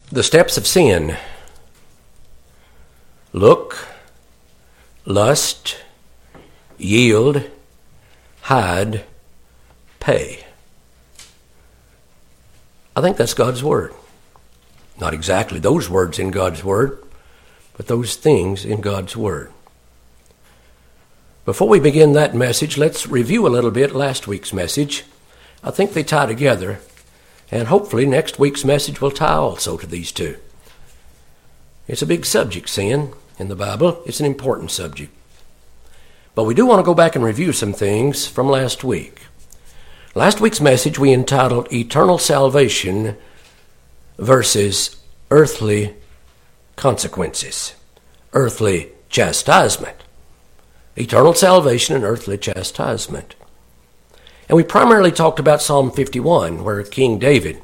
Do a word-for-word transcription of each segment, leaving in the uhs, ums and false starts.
The steps of sin: look, lust, yield, hide, pay. I think that's God's word. Not exactly those words in God's word, but those things in God's word. Before we begin that message, let's review a little bit last week's message. I think they tie together, and hopefully next week's message will tie also to these two. It's a big subject, sin, in the Bible. It's an important subject. But we do want to go back and review some things from last week. Last week's message we entitled Eternal Salvation versus Earthly Consequences, Earthly Chastisement. Eternal salvation and earthly chastisement. And we primarily talked about Psalm fifty-one, where King David,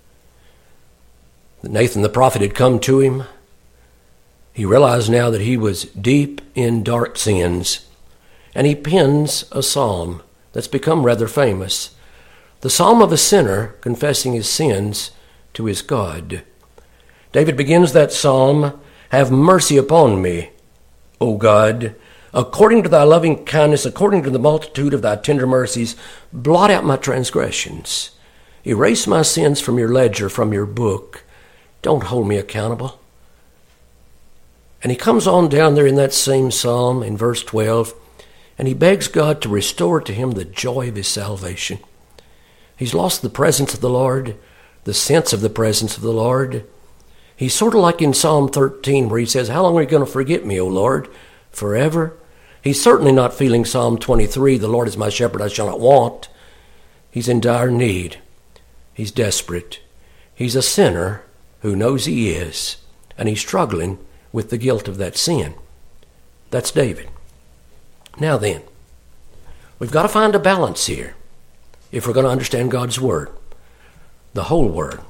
Nathan the prophet had come to him. He realized now that he was deep in dark sins, and he pens a psalm that's become rather famous. The psalm of a sinner confessing his sins to his God. David begins that psalm, "Have mercy upon me, O God, according to thy loving kindness, according to the multitude of thy tender mercies, blot out my transgressions. Erase my sins from your ledger, from your book. Don't hold me accountable." And he comes on down there in that same psalm in verse twelve, and he begs God to restore to him the joy of his salvation. He's lost the presence of the Lord, the sense of the presence of the Lord. He's sort of like in Psalm thirteen, where he says, "How long are you going to forget me, O Lord? Forever?" He's certainly not feeling Psalm twenty-three, "The Lord is my shepherd, I shall not want." He's in dire need. He's desperate. He's a sinner who knows he is, and he's struggling with the guilt of that sin. That's David. Now then, we've got to find a balance here if we're going to understand God's word, the whole word,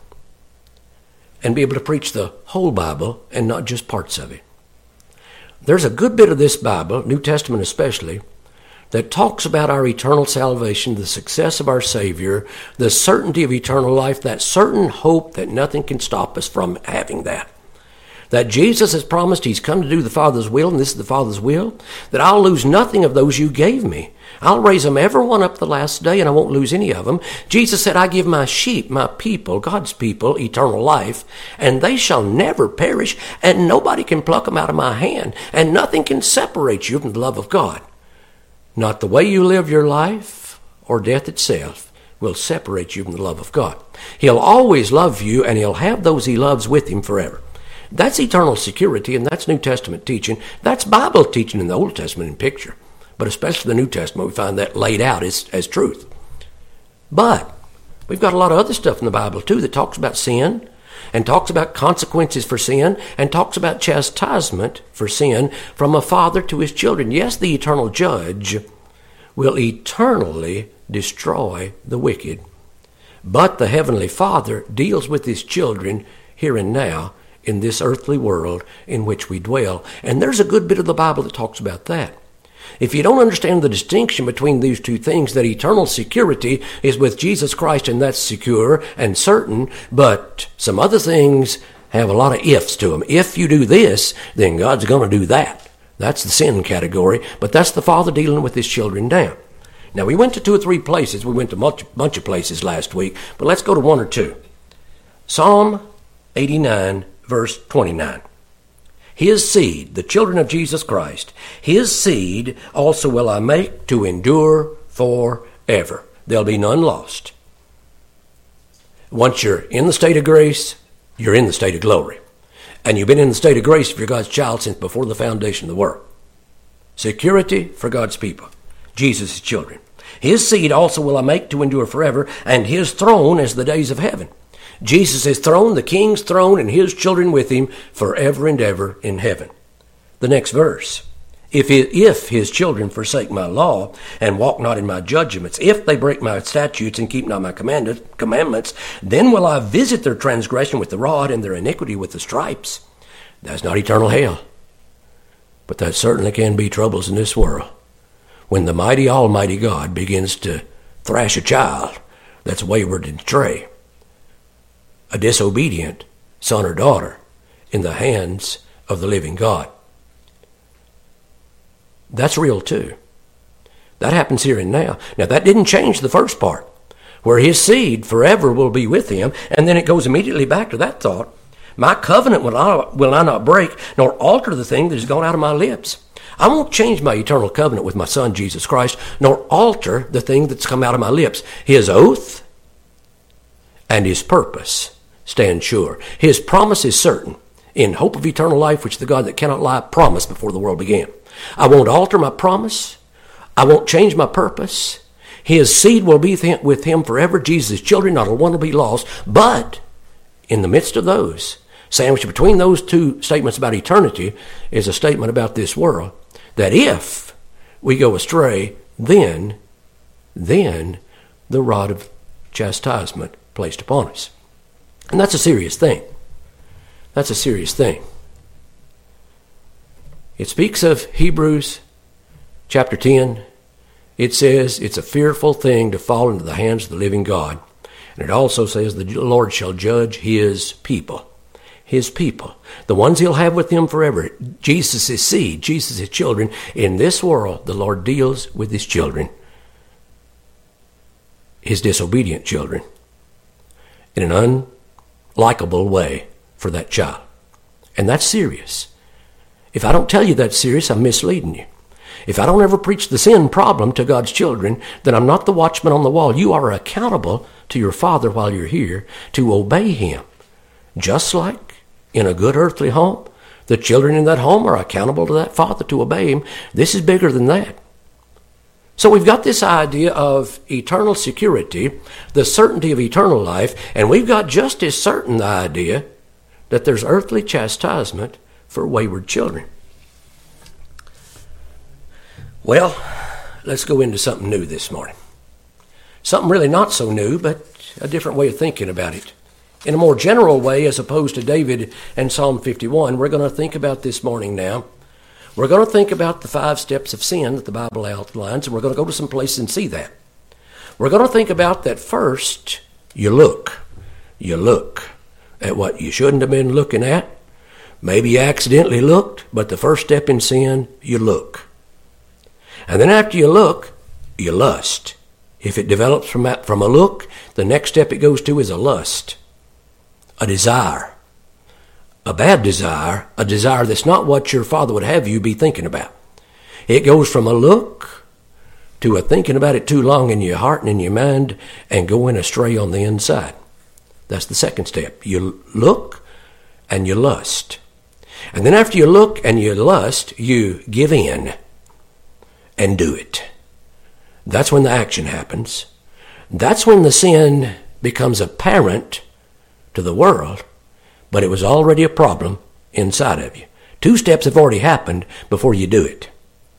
and be able to preach the whole Bible and not just parts of it. There's a good bit of this Bible, New Testament especially, that talks about our eternal salvation, the success of our Savior, the certainty of eternal life, that certain hope that nothing can stop us from having that. That Jesus has promised he's come to do the Father's will, and this is the Father's will, that I'll lose nothing of those you gave me. I'll raise them every one up the last day, and I won't lose any of them. Jesus said, I give my sheep, my people, God's people, eternal life, and they shall never perish, and nobody can pluck them out of my hand, and nothing can separate you from the love of God. Not the way you live your life or death itself will separate you from the love of God. He'll always love you, and he'll have those he loves with him forever. That's eternal security, and that's New Testament teaching. That's Bible teaching in the Old Testament in picture. But especially the New Testament, we find that laid out as, as truth. But we've got a lot of other stuff in the Bible, too, that talks about sin, and talks about consequences for sin, and talks about chastisement for sin from a father to his children. Yes, the eternal judge will eternally destroy the wicked. But the heavenly Father deals with his children here and now, in this earthly world in which we dwell. And there's a good bit of the Bible that talks about that. If you don't understand the distinction between these two things, that eternal security is with Jesus Christ, and that's secure and certain, but some other things have a lot of ifs to them. If you do this, then God's going to do that. That's the sin category, but that's the Father dealing with his children down. Now, we went to two or three places. We went to a bunch of places last week, but let's go to one or two. Psalm eighty-nine, verse twenty-nine. His seed, the children of Jesus Christ, his seed also will I make to endure forever. There'll be none lost. Once you're in the state of grace, you're in the state of glory. And you've been in the state of grace if you're God's child since before the foundation of the world. Security for God's people, Jesus' children. His seed also will I make to endure forever, and his throne as the days of heaven. Jesus' throne, the king's throne, and his children with him forever and ever in heaven. The next verse. If, it, if his children forsake my law and walk not in my judgments, if they break my statutes and keep not my commandments, then will I visit their transgression with the rod and their iniquity with the stripes. That's not eternal hell. But that certainly can be troubles in this world. When the mighty almighty God begins to thrash a child that's wayward and stray, a disobedient son or daughter in the hands of the living God. That's real too. That happens here and now. Now that didn't change the first part, where his seed forever will be with him, and then it goes immediately back to that thought. My covenant will I, will I not break, nor alter the thing that has gone out of my lips. I won't change my eternal covenant with my Son, Jesus Christ, nor alter the thing that's come out of my lips. His oath and his purpose stand sure. His promise is certain, in hope of eternal life, which the God that cannot lie promised before the world began. I won't alter my promise. I won't change my purpose. His seed will be with him forever. Jesus' children, not a one will be lost. But in the midst of those, sandwiched between those two statements about eternity, is a statement about this world, that if we go astray, then, then the rod of chastisement placed upon us. And that's a serious thing. That's a serious thing. It speaks of Hebrews chapter ten. It says it's a fearful thing to fall into the hands of the living God. And it also says the Lord shall judge his people. His people. The ones he'll have with him forever. Jesus' seed, Jesus' children. In this world, the Lord deals with his children. His disobedient children. In an unlikable way for that child. And that's serious. If I don't tell you that's serious, I'm misleading you. If I don't ever preach the sin problem to God's children, then I'm not the watchman on the wall. You are accountable to your Father while you're here to obey him. Just like in a good earthly home, the children in that home are accountable to that Father to obey him. This is bigger than that. So we've got this idea of eternal security, the certainty of eternal life, and we've got just as certain the idea that there's earthly chastisement for wayward children. Well, let's go into something new this morning. Something really not so new, but a different way of thinking about it. In a more general way, as opposed to David and Psalm fifty-one, we're going to think about this morning now. We're going to think about the five steps of sin that the Bible outlines, and we're going to go to some place and see that. We're going to think about that first, you look. You look at what you shouldn't have been looking at. Maybe you accidentally looked, but the first step in sin, you look. And then after you look, you lust. If it develops from, that, from a look, the next step it goes to is a lust, a desire, a bad desire, a desire that's not what your Father would have you be thinking about. It goes from a look to a thinking about it too long in your heart and in your mind and going astray on the inside. That's the second step. You look and you lust. And then after you look and you lust, you give in and do it. That's when the action happens. That's when the sin becomes apparent to the world, but it was already a problem inside of you. Two steps have already happened before you do it.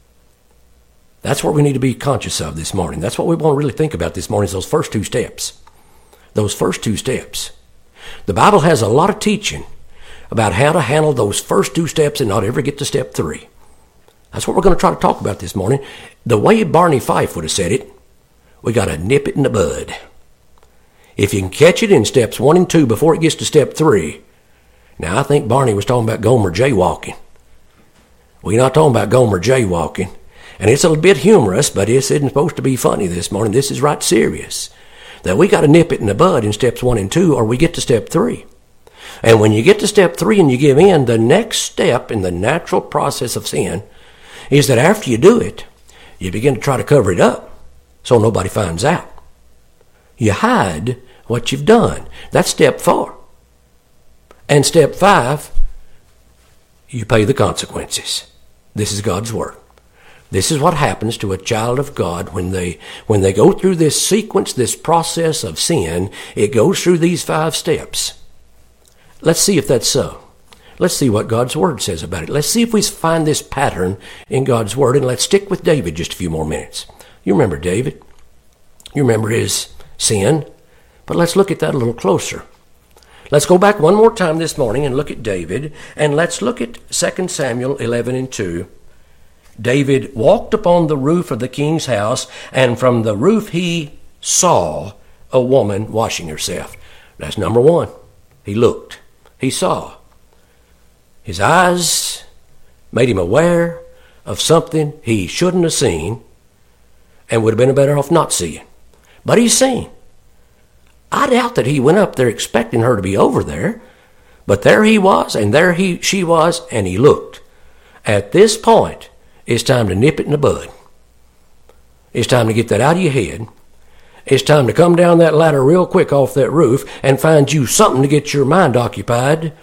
That's what we need to be conscious of this morning. That's what we want to really think about this morning, is those first two steps. Those first two steps. The Bible has a lot of teaching about how to handle those first two steps and not ever get to step three. That's what we're going to try to talk about this morning. The way Barney Fife would have said it, we got to nip it in the bud. If you can catch it in steps one and two before it gets to step three. Now, I think Barney was talking about Gomer jaywalking. We're not talking about Gomer jaywalking. And it's a bit humorous, but it isn't supposed to be funny this morning. This is right serious. That we got to nip it in the bud in steps one and two, or we get to step three. And when you get to step three and you give in, the next step in the natural process of sin is that after you do it, you begin to try to cover it up so nobody finds out. You hide what you've done. That's step four. And step five, you pay the consequences. This is God's word. This is what happens to a child of God when they when they go through this sequence, this process of sin. It goes through these five steps. Let's see if that's so. Let's see what God's word says about it. Let's see if we find this pattern in God's word, and let's stick with David just a few more minutes. You remember David. You remember his sin. But let's look at that a little closer. Let's go back one more time this morning and look at David, and let's look at Second Samuel eleven and two. David walked upon the roof of the king's house, and from the roof he saw a woman washing herself. That's number one. He looked. he saw. His eyes made him aware of something he shouldn't have seen and would have been better off not seeing. But he's seen. I doubt that he went up there expecting her to be over there, but there he was, and there he she was, and he looked. At this point, it's time to nip it in the bud. It's time to get that out of your head. It's time to come down that ladder real quick off that roof and find you something to get your mind occupied.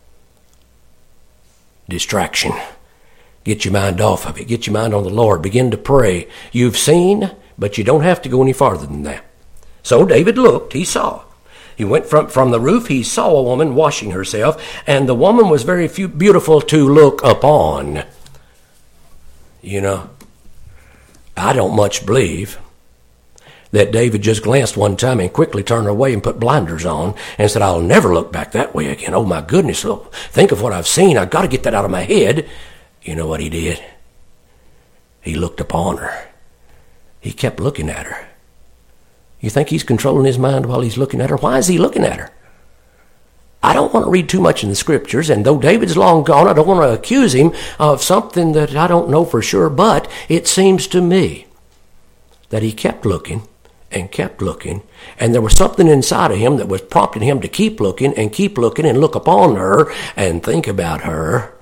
Distraction. Get your mind off of it. Get your mind on the Lord. Begin to pray. You've seen, but you don't have to go any farther than that. So David looked. He saw. He went from, from the roof. He saw a woman washing herself, and the woman was very few, beautiful to look upon. You know, I don't much believe that David just glanced one time and quickly turned away and put blinders on and said, I'll never look back that way again. Oh, my goodness, look, think of what I've seen. I've got to get that out of my head. You know what he did? He looked upon her. He kept looking at her. You think he's controlling his mind while he's looking at her? Why is he looking at her? I don't want to read too much in the scriptures, and though David's long gone, I don't want to accuse him of something that I don't know for sure, but it seems to me that he kept looking and kept looking, and there was something inside of him that was prompting him to keep looking and keep looking and look upon her and think about her.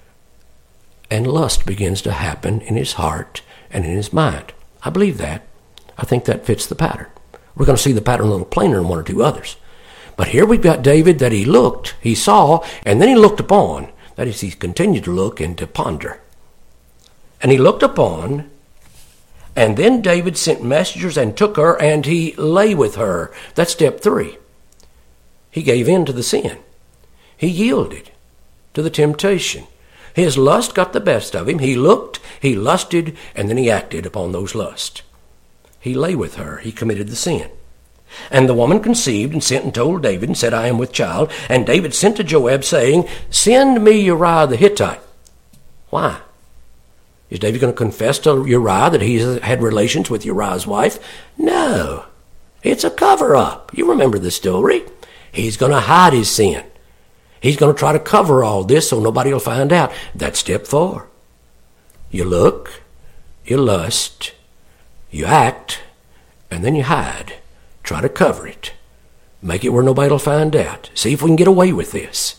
And lust begins to happen in his heart and in his mind. I believe that. I think that fits the pattern. We're going to see the pattern a little plainer in one or two others. But here we've got David that he looked, he saw, and then he looked upon. That is, he continued to look and to ponder. And he looked upon, and then David sent messengers and took her, and he lay with her. That's step three. He gave in to the sin. He yielded to the temptation. His lust got the best of him. He looked, he lusted, and then he acted upon those lusts. He lay with her. He committed the sin. And the woman conceived and sent and told David and said, I am with child. And David sent to Joab, saying, send me Uriah the Hittite. Why? Is David going to confess to Uriah that he had relations with Uriah's wife? No. It's a cover-up. You remember the story. He's going to hide his sin. He's going to try to cover all this so nobody will find out. That's step four. You look, you lust, you act, and then you hide. Try to cover it. Make it where nobody will find out. See if we can get away with this.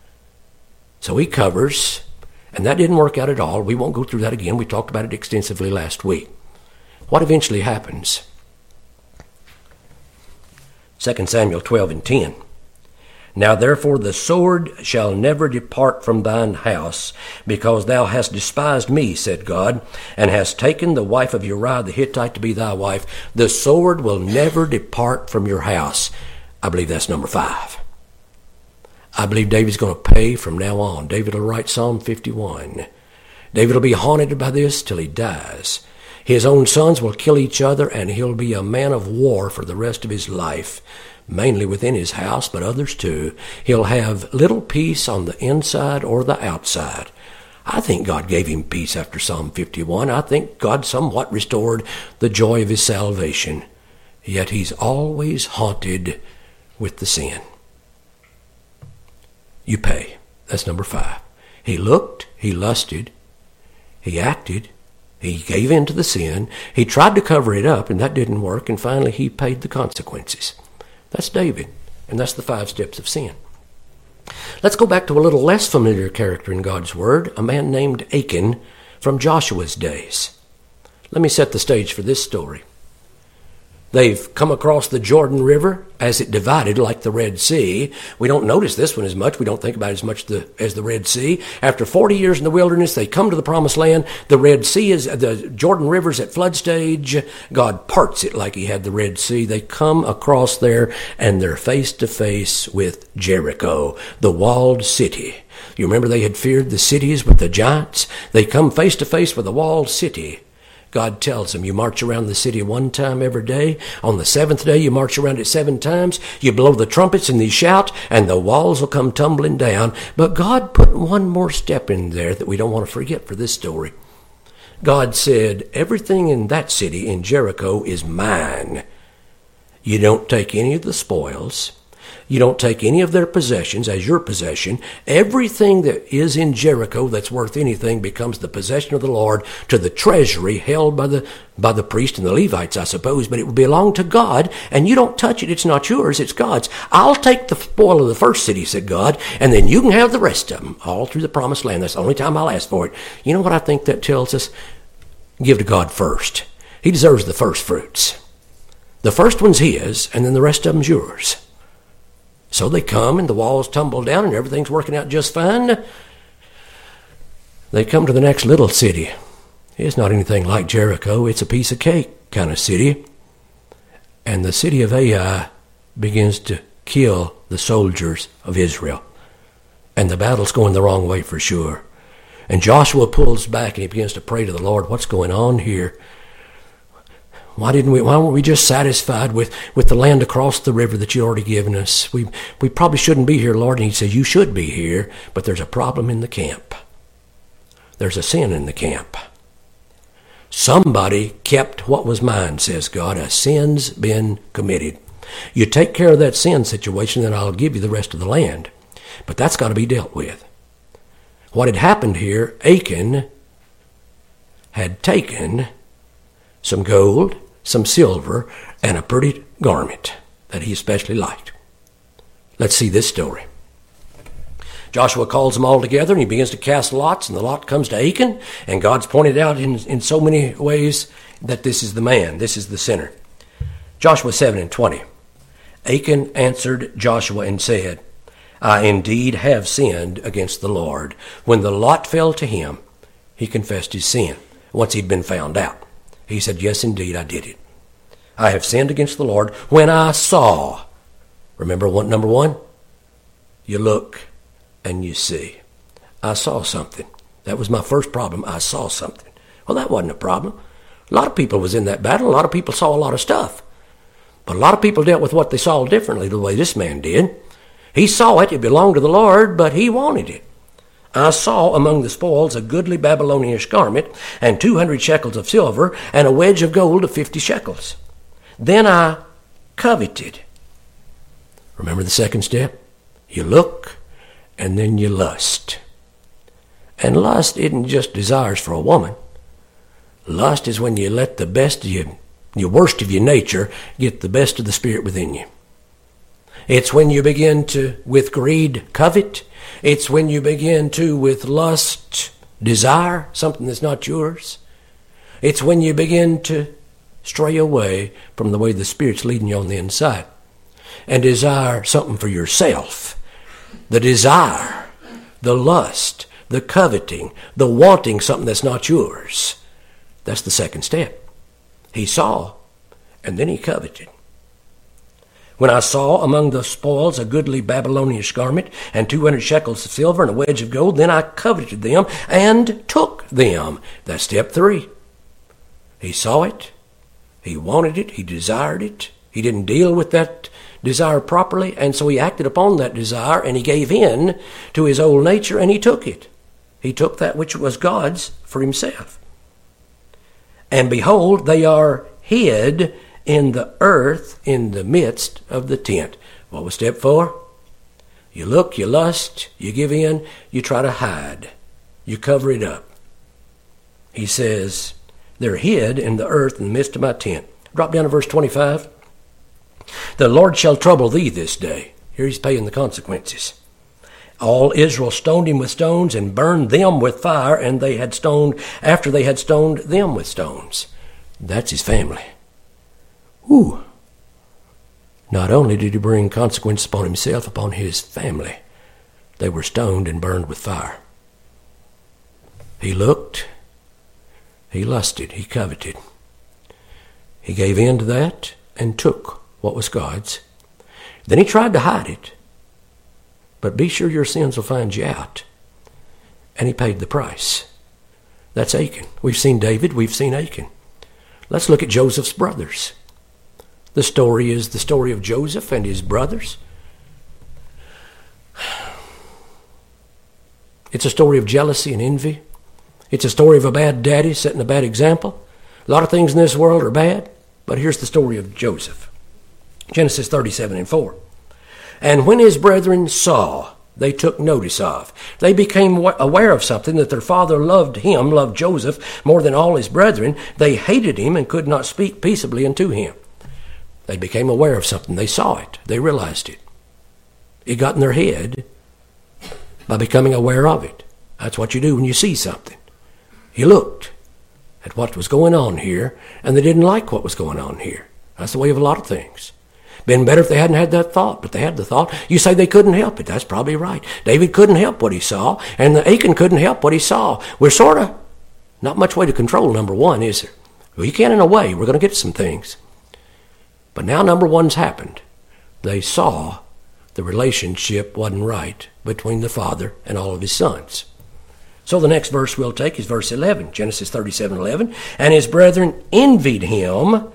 So he covers, and that didn't work out at all. We won't go through that again. We talked about it extensively last week. What eventually happens? Second Samuel twelve and ten. Now therefore the sword shall never depart from thine house, because thou hast despised me, said God, and hast taken the wife of Uriah the Hittite to be thy wife. The sword will never depart from your house. I believe that's number five. I believe David's going to pay from now on. David will write Psalm fifty-one. David will be haunted by this till he dies. His own sons will kill each other, and he'll be a man of war for the rest of his life. Mainly within his house, but others too. He'll have little peace on the inside or the outside. I think God gave him peace after Psalm fifty-one. I think God somewhat restored the joy of his salvation. Yet he's always haunted with the sin. You pay. That's number five. He looked, he lusted, he acted, he gave in to the sin, he tried to cover it up, and that didn't work, and finally he paid the consequences. That's David, and that's the five steps of sin. Let's go back to a little less familiar character in God's Word, a man named Achan from Joshua's days. Let me set the stage for this story. They've come across the Jordan River as it divided like the Red Sea. We don't notice this one as much. We don't think about it as much the, as the Red Sea. After forty years in the wilderness, they come to the Promised Land. The Red Sea is, the Jordan River's at flood stage. God parts it like he had the Red Sea. They come across there and they're face to face with Jericho, the walled city. You remember they had feared the cities with the giants? They come face to face with a walled city. God tells them, you march around the city one time every day. On the seventh day, you march around it seven times. You blow the trumpets and you shout, and the walls will come tumbling down. But God put one more step in there that we don't want to forget for this story. God said, everything in that city, in Jericho, is mine. You don't take any of the spoils. You don't take any of their possessions as your possession. Everything that is in Jericho that's worth anything becomes the possession of the Lord to the treasury held by the by the priest and the Levites, I suppose, but it would belong to God, and you don't touch it. It's not yours, it's God's. I'll take the spoil of the first city, said God, and then you can have the rest of them, all through the promised land. That's the only time I'll ask for it. You know what I think that tells us? Give to God first. He deserves the first fruits. The first one's his, and then the rest of them's yours. So they come, and the walls tumble down, and everything's working out just fine. They come to the next little city. It's not anything like Jericho. It's a piece of cake kind of city. And the city of Ai begins to kill the soldiers of Israel. And the battle's going the wrong way for sure. And Joshua pulls back, and he begins to pray to the Lord, what's going on here? Why didn't we? Why weren't we just satisfied with, with the land across the river that you already given us? We we probably shouldn't be here, Lord. And he says, you should be here, but there's a problem in the camp. There's a sin in the camp. Somebody kept what was mine, says God. A sin's been committed. You take care of that sin situation, then I'll give you the rest of the land. But that's got to be dealt with. What had happened here, Achan had taken some gold, some silver, and a pretty garment that he especially liked. Let's see this story. Joshua calls them all together, and he begins to cast lots, and the lot comes to Achan, and God's pointed out in, in so many ways that this is the man, this is the sinner. Joshua seven and twenty. Achan answered Joshua and said, I indeed have sinned against the Lord. When the lot fell to him, he confessed his sin once he'd been found out. He said, yes, indeed, I did it. I have sinned against the Lord when I saw. Remember what, number one? You look and you see. I saw something. That was my first problem. I saw something. Well, that wasn't a problem. A lot of people was in that battle. A lot of people saw a lot of stuff. But a lot of people dealt with what they saw differently the way this man did. He saw it. It belonged to the Lord, but he wanted it. I saw among the spoils a goodly Babylonian garment, and two hundred shekels of silver, and a wedge of gold of fifty shekels. Then I coveted. Remember the second step? You look, and then you lust. And lust isn't just desires for a woman. Lust is when you let the best of you, your worst of your nature, get the best of the spirit within you. It's when you begin to, with greed, covet. It's when you begin to, with lust, desire something that's not yours. It's when you begin to stray away from the way the Spirit's leading you on the inside and desire something for yourself. The desire, the lust, the coveting, the wanting something that's not yours. That's the second step. He saw, and then he coveted. When I saw among the spoils a goodly Babylonian garment, and two hundred shekels of silver, and a wedge of gold, then I coveted them, and took them. That's step three. He saw it, he wanted it, he desired it, he didn't deal with that desire properly, and so he acted upon that desire, and he gave in to his old nature, and he took it. He took that which was God's for himself. And behold, they are hid in the earth in the midst of the tent. What was step four? You look, you lust, you give in, you try to hide. You cover it up. He says, they're hid in the earth in the midst of my tent. Drop down to verse twenty-five. The Lord shall trouble thee this day. Here he's paying the consequences. All Israel stoned him with stones and burned them with fire, and they had stoned after they had stoned them with stones. That's his family. Ooh. Not only did he bring consequences upon himself, upon his family, they were stoned and burned with fire. He looked, he lusted, he coveted. He gave in to that and took what was God's. Then he tried to hide it. But be sure your sins will find you out. And he paid the price. That's Achan. We've seen David, we've seen Achan. Let's look at Joseph's brothers. The story is the story of Joseph and his brothers. It's a story of jealousy and envy. It's a story of a bad daddy setting a bad example. A lot of things in this world are bad, but here's the story of Joseph. Genesis thirty-seven and four. And when his brethren saw, they took notice of. They became aware of something, that their father loved him, loved Joseph, more than all his brethren. They hated him and could not speak peaceably unto him. They became aware of something. They saw it. They realized it. It got in their head by becoming aware of it. That's what you do when you see something. You looked at what was going on here, and they didn't like what was going on here. That's the way of a lot of things. Been better if they hadn't had that thought, but they had the thought. You say they couldn't help it. That's probably right. David couldn't help what he saw, and the Achan couldn't help what he saw. We're sort of not much way to control number one, is there? Well, you can in a way. We're going to get some things. But now number one's happened. They saw the relationship wasn't right between the father and all of his sons. So the next verse we'll take is verse eleven, Genesis thirty-seven eleven. And his brethren envied him.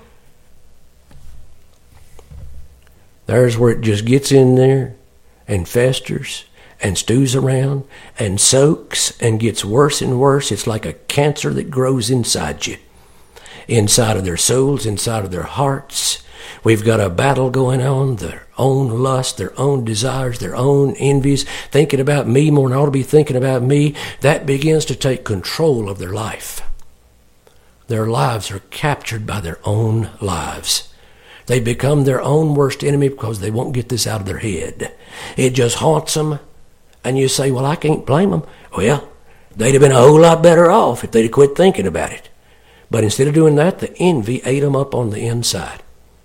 There's where it just gets in there and festers and stews around and soaks and gets worse and worse. It's like a cancer that grows inside you, inside of their souls, inside of their hearts. We've got a battle going on, their own lust, their own desires, their own envies, thinking about me more than I ought to be thinking about me. That begins to take control of their life. Their lives are captured by their own lives. They become their own worst enemy because they won't get this out of their head. It just haunts them. And you say, well, I can't blame them. Well, they'd have been a whole lot better off if they'd have quit thinking about it. But instead of doing that, the envy ate them up on the inside.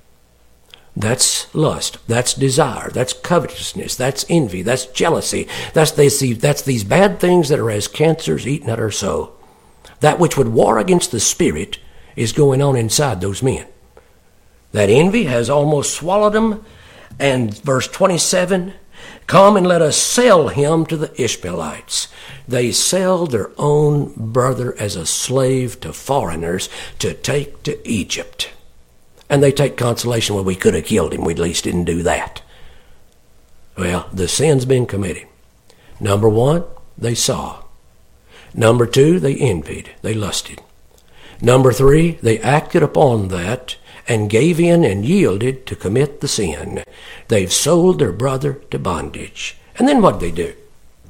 That's lust. That's desire. That's covetousness. That's envy. That's jealousy. That's these, that's these bad things that are as cancers eating at our soul. That which would war against the spirit is going on inside those men. That envy has almost swallowed them. And verse twenty-seven, come and let us sell him to the Ishmaelites. They sell their own brother as a slave to foreigners to take to Egypt. And they take consolation, well, we could have killed him. We at least didn't do that. Well, the sin's been committed. Number one, they saw. Number two, they envied. They lusted. Number three, they acted upon that and gave in and yielded to commit the sin. They've sold their brother to bondage. And then what'd they do?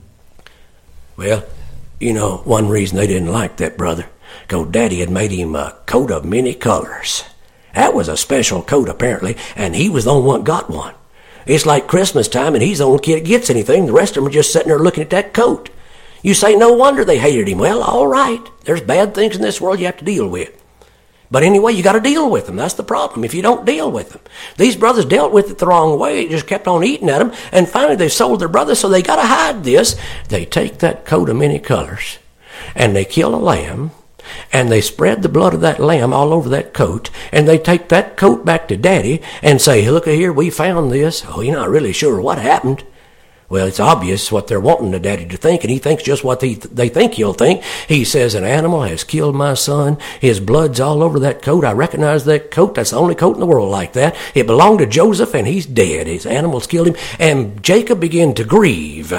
Well, you know, one reason they didn't like that brother, because Daddy had made him a coat of many colors. That was a special coat, apparently, and he was the only one that got one. It's like Christmas time, and he's the only kid that gets anything. The rest of them are just sitting there looking at that coat. You say, no wonder they hated him. Well, all right. There's bad things in this world you have to deal with. But anyway, you got to deal with them. That's the problem, if you don't deal with them. These brothers dealt with it the wrong way. It just kept on eating at them. And finally, they sold their brother, so they got to hide this. They take that coat of many colors, and they kill a lamb, and they spread the blood of that lamb all over that coat, and they take that coat back to Daddy and say, look here, we found this. Oh, you're not really sure what happened. Well, it's obvious what they're wanting the Daddy to think, and he thinks just what he th- they think he'll think. He says, an animal has killed my son. His blood's all over that coat. I recognize that coat. That's the only coat in the world like that. It belonged to Joseph, and he's dead. His animals killed him. And Jacob began to grieve.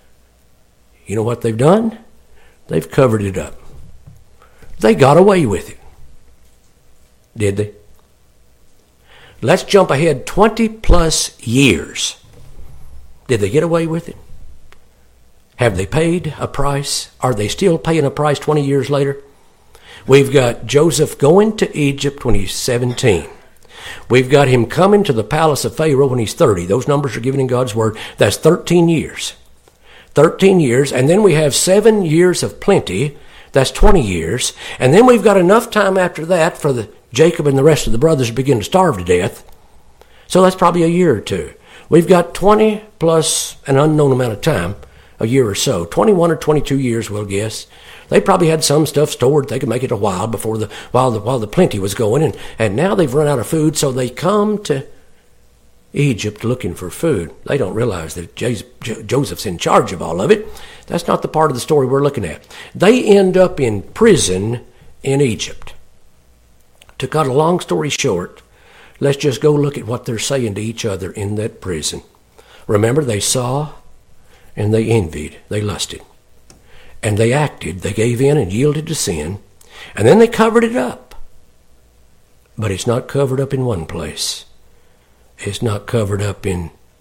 You know what they've done? They've covered it up. They got away with it. Did they? Let's jump ahead twenty plus years. Did they get away with it? Have they paid a price? Are they still paying a price twenty years later? We've got Joseph going to Egypt when he's seventeen. We've got him coming to the palace of Pharaoh when he's thirty. Those numbers are given in God's word. That's thirteen years. thirteen years. And then we have seven years of plenty. That's twenty years. And then we've got enough time after that for the Jacob and the rest of the brothers to begin to starve to death. So that's probably a year or two. We've got twenty plus an unknown amount of time, a year or so. twenty-one or twenty-two years, we'll guess. They probably had some stuff stored. They could make it a while before the while the while the plenty was going, and, and now they've run out of food, so they come to Egypt looking for food. They don't realize that Joseph's in charge of all of it. That's not the part of the story we're looking at. They end up in prison in Egypt. To cut a long story short, let's just go look at what they're saying to each other in that prison. Remember, they saw and they envied, they lusted, and they acted, they gave in and yielded to sin, and then they covered it up. But it's not covered up in one place. It's not covered up in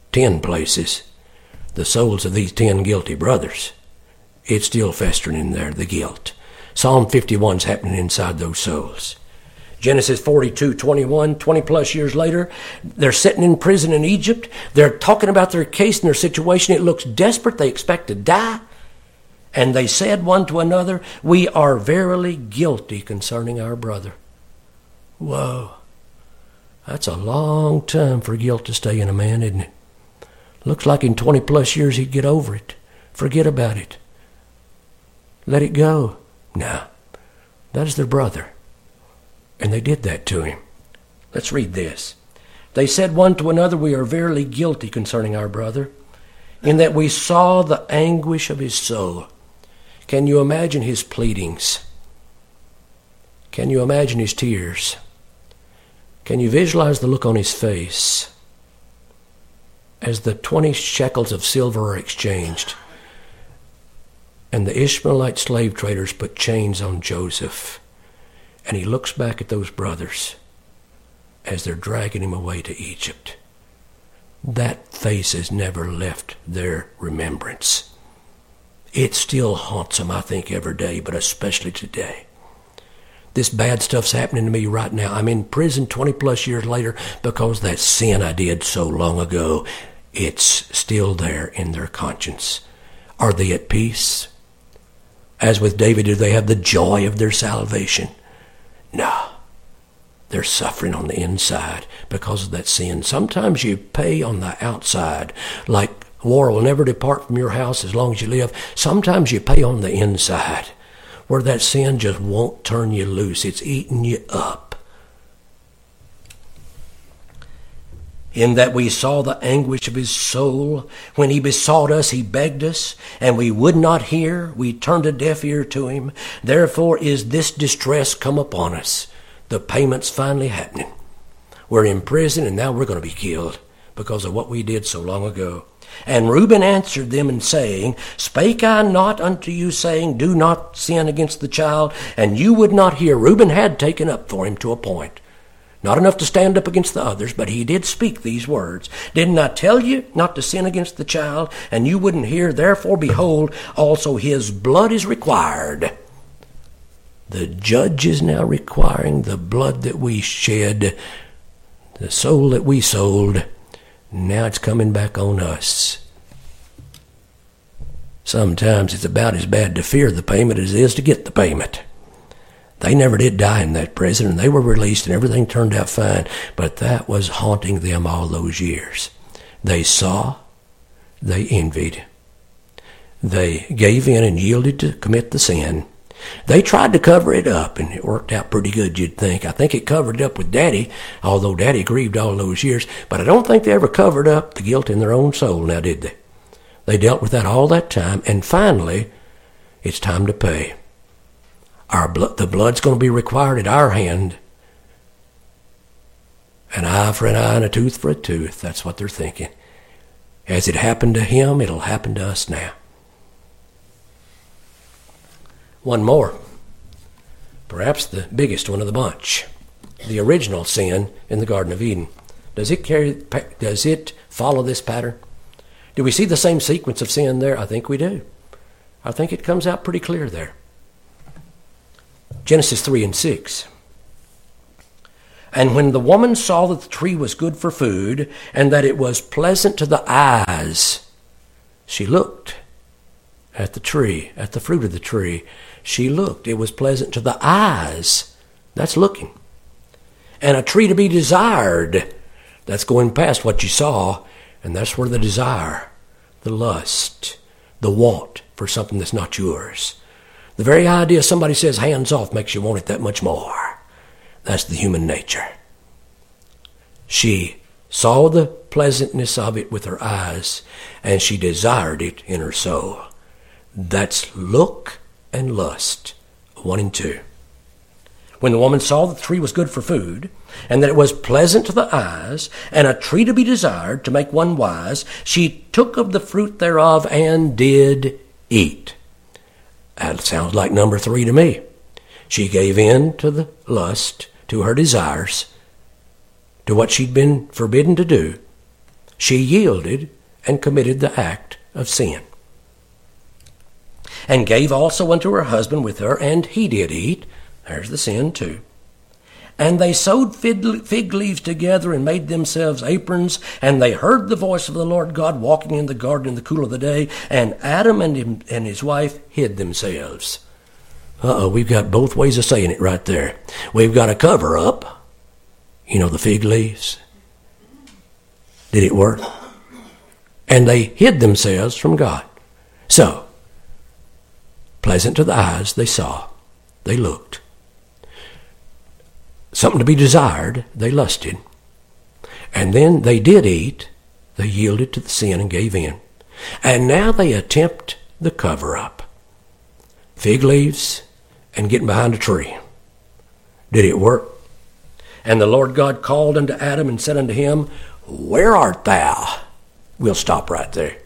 ten places, the souls of these ten guilty brothers. It's still festering in there, the guilt. Psalm fifty-one's happening inside those souls. Genesis forty-two twenty-one, twenty plus years later, they're sitting in prison in Egypt. They're talking about their case and their situation. It looks desperate. They expect to die. And they said one to another, we are verily guilty concerning our brother. Whoa. That's a long time for guilt to stay in a man, isn't it? Looks like in twenty plus years he'd get over it. Forget about it. Let it go. No. That is their brother. And they did that to him. Let's read this. They said one to another, we are verily guilty concerning our brother, in that we saw the anguish of his soul. Can you imagine his pleadings? Can you imagine his tears? Can you visualize the look on his face as the twenty shekels of silver are exchanged and the Ishmaelite slave traders put chains on Joseph, and he looks back at those brothers as they're dragging him away to Egypt? That face has never left their remembrance. It still haunts them, I think, every day, but especially today. This bad stuff's happening to me right now. I'm in prison twenty plus years later because that sin I did so long ago, it's still there in their conscience. Are they at peace? As with David, do they have the joy of their salvation? No. They're suffering on the inside because of that sin. Sometimes you pay on the outside, like war will never depart from your house as long as you live. Sometimes you pay on the inside, where that sin just won't turn you loose. It's eating you up. In that we saw the anguish of his soul. When he besought us, he begged us, and we would not hear. We turned a deaf ear to him. Therefore is this distress come upon us. The payment's finally happening. We're in prison, and now we're going to be killed because of what we did so long ago. And Reuben answered them and saying, Spake I not unto you, saying, Do not sin against the child? And you would not hear. Reuben had taken up for him to a point. Not enough to stand up against the others, but he did speak these words. Didn't I tell you not to sin against the child? And you wouldn't hear. Therefore, behold, also his blood is required. The judge is now requiring the blood that we shed, the soul that we sold. Now it's coming back on us. Sometimes it's about as bad to fear the payment as it is to get the payment. They never did die in that prison, and they were released, and everything turned out fine. But that was haunting them all those years. They saw, they envied. They gave in and yielded to commit the sin. They tried to cover it up, and it worked out pretty good, you'd think. I think it covered it up with Daddy, although Daddy grieved all those years. But I don't think they ever covered up the guilt in their own soul, now did they? They dealt with that all that time, and finally, it's time to pay. Our blood, the blood's going to be required at our hand. An eye for an eye and a tooth for a tooth. That's what they're thinking. As it happened to him, it'll happen to us now. One more. Perhaps the biggest one of the bunch. The original sin in the Garden of Eden. Does it carry? Does it follow this pattern? Do we see the same sequence of sin there? I think we do. I think it comes out pretty clear there. Genesis three and six. And when the woman saw that the tree was good for food, and that it was pleasant to the eyes, she looked at the tree, at the fruit of the tree. She looked. It was pleasant to the eyes. That's looking. And a tree to be desired. That's going past what you saw, and that's where the desire, the lust, the want for something that's not yours. The very idea somebody says hands off makes you want it that much more. That's the human nature. She saw the pleasantness of it with her eyes, and she desired it in her soul. That's look and lust, one and two. When the woman saw that the tree was good for food, and that it was pleasant to the eyes, and a tree to be desired to make one wise, she took of the fruit thereof and did eat. That sounds like number three to me. She gave in to the lust, to her desires, to what she'd been forbidden to do, She yielded and committed the act of sin. And gave also unto her husband with her, and he did eat. There's the sin too. And they sewed fig leaves together and made themselves aprons. And they heard the voice of the Lord God walking in the garden in the cool of the day. And Adam and, him, and his wife hid themselves. Uh-oh, we've got both ways of saying it right there. We've got a cover up. You know, the fig leaves. Did it work? And they hid themselves from God. So, pleasant to the eyes, they saw. They looked. Something to be desired, they lusted. And then they did eat. They yielded to the sin and gave in. And now they attempt the cover-up. Fig leaves and getting behind a tree. Did it work? And the Lord God called unto Adam and said unto him, Where art thou? We'll stop right there.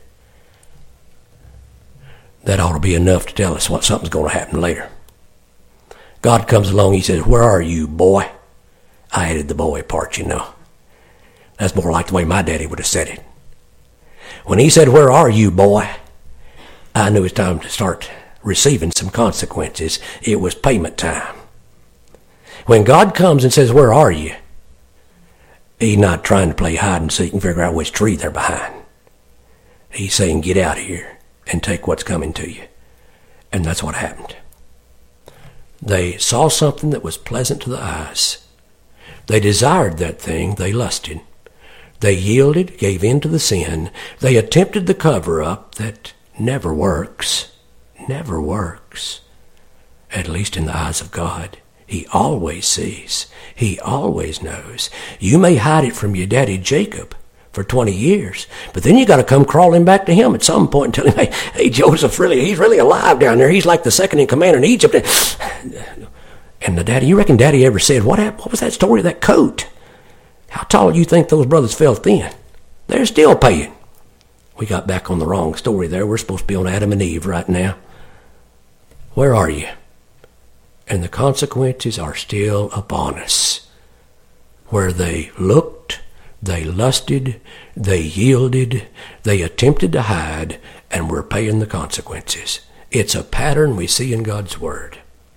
That ought to be enough to tell us what something's going to happen later. God comes along, he says, Where are you, boy? I added the boy part, you know. That's more like the way my daddy would have said it. When he said, Where are you, boy? I knew it was time to start receiving some consequences. It was payment time. When God comes and says, Where are you? He's not trying to play hide and seek and figure out which tree they're behind. He's saying, Get out of here and take what's coming to you. And that's what happened. They saw something that was pleasant to the eyes. They desired that thing. They lusted. They yielded, gave in to the sin. They attempted the cover-up that never works. Never works. At least in the eyes of God. He always sees. He always knows. You may hide it from your daddy Jacob for twenty years, but then you got to come crawling back to him at some point and tell him, hey, hey, Joseph, really, he's really alive down there. He's like the second in command in Egypt. And the daddy, you reckon daddy ever said, what happened? What was that story of that coat? How tall do you think those brothers fell thin? They're still paying. We got back on the wrong story there. We're supposed to be on Adam and Eve right now. Where are you? And the consequences are still upon us. Where they looked, they lusted, they yielded, they attempted to hide, and we're paying the consequences. It's a pattern we see in God's Word.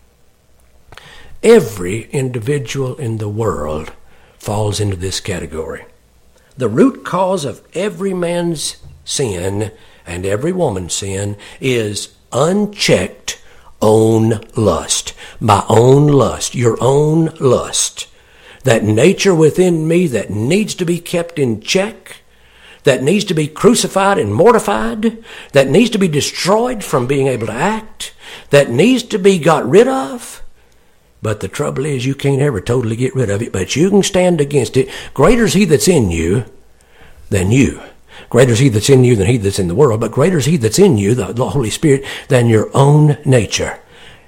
Every individual in the world falls into this category. The root cause of every man's sin and every woman's sin is unchecked own lust. My own lust, your own lust. That nature within me that needs to be kept in check, that needs to be crucified and mortified, that needs to be destroyed from being able to act, that needs to be got rid of. But the trouble is you can't ever totally get rid of it, but you can stand against it. Greater is he that's in you than you. Greater is he that's in you than he that's in the world, but greater is he that's in you, the, the Holy Spirit, than your own nature.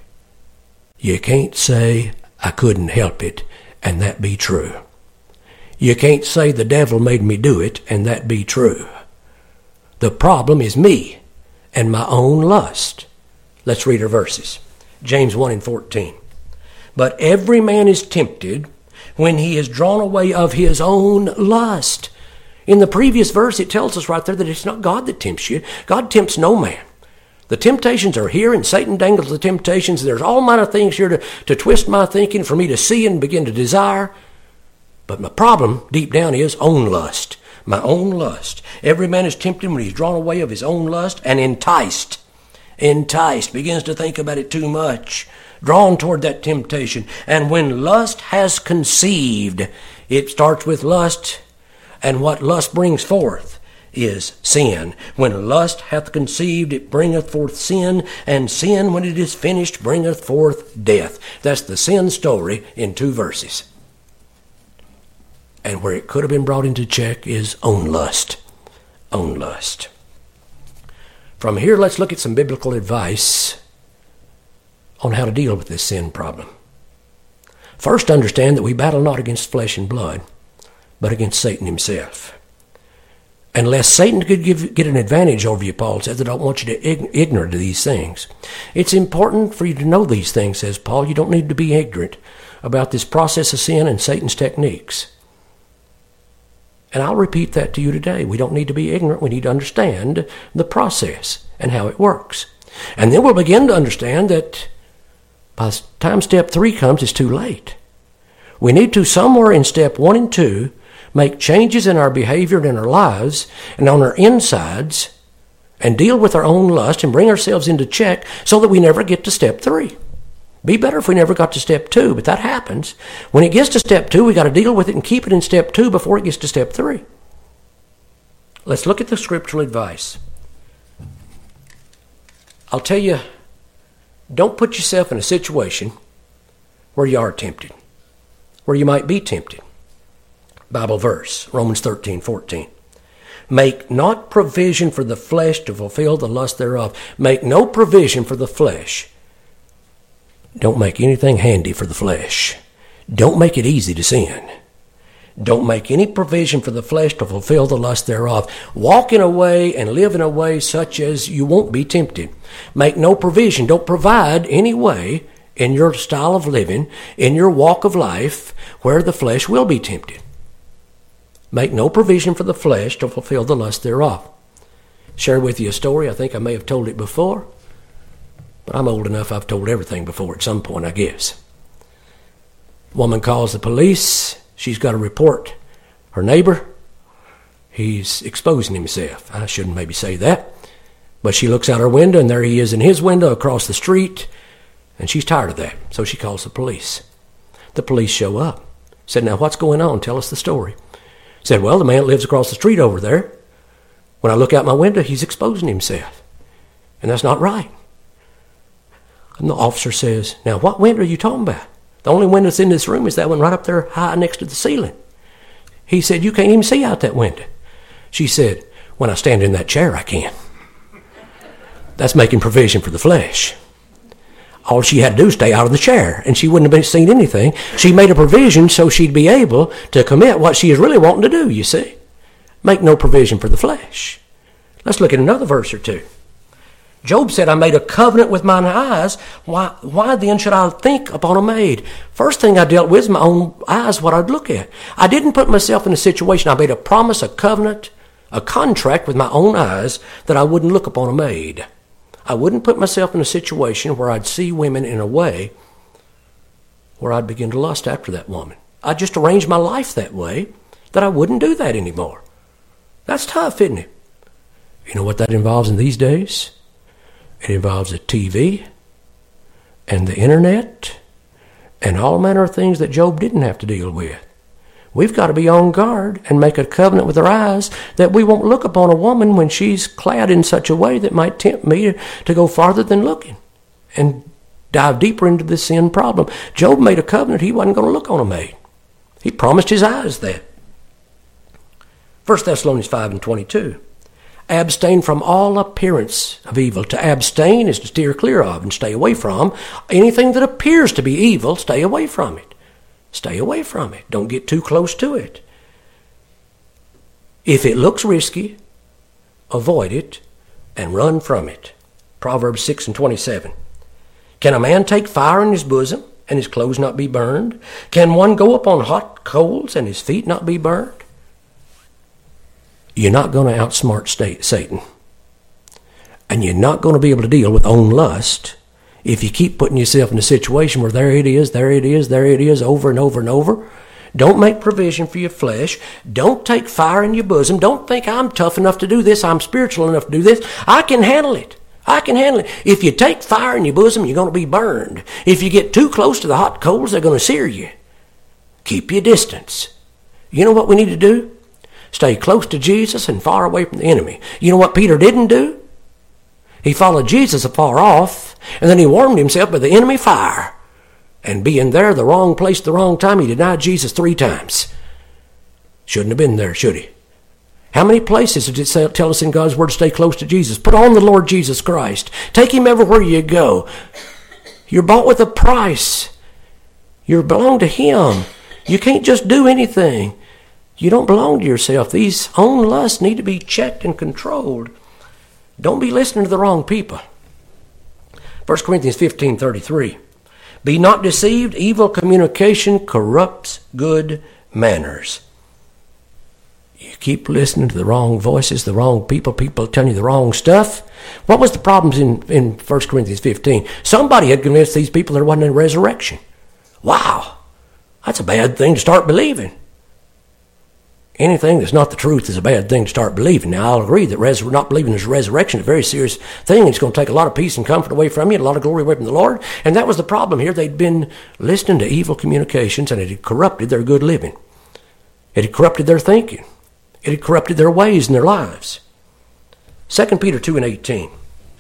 You can't say, I couldn't help it, and that be true. You can't say the devil made me do it, and that be true. The problem is me and my own lust. Let's read our verses. James one and fourteen. But every man is tempted when he is drawn away of his own lust. In the previous verse, it tells us right there that it's not God that tempts you. God tempts no man. The temptations are here, and Satan dangles the temptations. There's all manner of things here to, to twist my thinking, for me to see and begin to desire. But my problem deep down is own lust. My own lust. Every man is tempted when he's drawn away of his own lust and enticed. Enticed. Begins to think about it too much. Drawn toward that temptation. And when lust has conceived, it starts with lust. And what lust brings forth is sin. When lust hath conceived, it bringeth forth sin, and sin, when it is finished, bringeth forth death. That's the sin story in two verses. And where it could have been brought into check is own lust. Own lust. From here, let's look at some biblical advice on how to deal with this sin problem. First, understand that we battle not against flesh and blood, but against Satan himself. Unless Satan could give, get an advantage over you, Paul says, I don't want you to ig- ignorant of these things. It's important for you to know these things, says Paul. You don't need to be ignorant about this process of sin and Satan's techniques. And I'll repeat that to you today. We don't need to be ignorant. We need to understand the process and how it works. And then we'll begin to understand that by the time step three comes, it's too late. We need to, somewhere in step one and two, make changes in our behavior and in our lives and on our insides and deal with our own lust and bring ourselves into check so that we never get to step three. Be better if we never got to step two, but that happens. When it gets to step two, we got to deal with it and keep it in step two before it gets to step three. Let's look at the scriptural advice. I'll tell you, don't put yourself in a situation where you are tempted, where you might be tempted. Bible verse, Romans thirteen fourteen. Make not provision for the flesh to fulfill the lust thereof. Make no provision for the flesh. Don't make anything handy for the flesh. Don't make it easy to sin. Don't make any provision for the flesh to fulfill the lust thereof. Walk in a way and live in a way such as you won't be tempted. Make no provision. Don't provide any way in your style of living, in your walk of life, where the flesh will be tempted. Make no provision for the flesh to fulfill the lust thereof. Share with you a story. I think I may have told it before, but I'm old enough I've told everything before at some point, I guess. Woman calls the police. She's got to report her neighbor. He's exposing himself. I shouldn't maybe say that. But she looks out her window, and there he is in his window across the street, and she's tired of that. So she calls the police. The police show up. Said, now what's going on? Tell us the story. Said, well, the man lives across the street over there. When I look out my window, he's exposing himself. And that's not right. And the officer says, now what window are you talking about? The only window that's in this room is that one right up there high next to the ceiling. He said, you can't even see out that window. She said, when I stand in that chair, I can. That's making provision for the flesh. All she had to do was stay out of the chair, and she wouldn't have seen anything. She made a provision so she'd be able to commit what she is really wanting to do, you see. Make no provision for the flesh. Let's look at another verse or two. Job said, I made a covenant with mine eyes. Why, why then should I think upon a maid? First thing I dealt with is my own eyes, what I'd look at. I didn't put myself in a situation. I made a promise, a covenant, a contract with my own eyes that I wouldn't look upon a maid. I wouldn't put myself in a situation where I'd see women in a way where I'd begin to lust after that woman. I'd just arrange my life that way that I wouldn't do that anymore. That's tough, isn't it? You know what that involves in these days? It involves a T V and the internet and all manner of things that Job didn't have to deal with. We've got to be on guard and make a covenant with our eyes that we won't look upon a woman when she's clad in such a way that might tempt me to, to go farther than looking and dive deeper into this sin problem. Job made a covenant he wasn't going to look on a maid. He promised his eyes that. First Thessalonians five and twenty-two. Abstain from all appearance of evil. To abstain is to steer clear of and stay away from. Anything that appears to be evil, stay away from it. Stay away from it. Don't get too close to it. If it looks risky, avoid it and run from it. Proverbs six and twenty-seven. Can a man take fire in his bosom and his clothes not be burned? Can one go upon hot coals and his feet not be burned? You're not going to outsmart Satan. And you're not going to be able to deal with own lust if you keep putting yourself in a situation where there it is, there it is, there it is, over and over and over. Don't make provision for your flesh. Don't take fire in your bosom. Don't think I'm tough enough to do this. I'm spiritual enough to do this. I can handle it. I can handle it. If you take fire in your bosom, you're going to be burned. If you get too close to the hot coals, they're going to sear you. Keep your distance. You know what we need to do? Stay close to Jesus and far away from the enemy. You know what Peter didn't do? He followed Jesus afar off, and then he warmed himself by the enemy fire. And being there, the wrong place, the wrong time, he denied Jesus three times. Shouldn't have been there, should he? How many places did it tell us in God's Word to stay close to Jesus? Put on the Lord Jesus Christ. Take him everywhere you go. You're bought with a price. You belong to him. You can't just do anything. You don't belong to yourself. These own lusts need to be checked and controlled. Don't be listening to the wrong people. First Corinthians fifteen thirty-three. Be not deceived. Evil communication corrupts good manners. You keep listening to the wrong voices, the wrong people, people telling you the wrong stuff. What was the problems in, in First Corinthians fifteen? Somebody had convinced these people there wasn't a resurrection. Wow, that's a bad thing to start believing. Anything that's not the truth is a bad thing to start believing. Now, I'll agree that res- not believing there's a resurrection is a very serious thing. It's going to take a lot of peace and comfort away from you, and a lot of glory away from the Lord. And that was the problem here. They'd been listening to evil communications, and it had corrupted their good living. It had corrupted their thinking. It had corrupted their ways and their lives. Second Peter two and eighteen.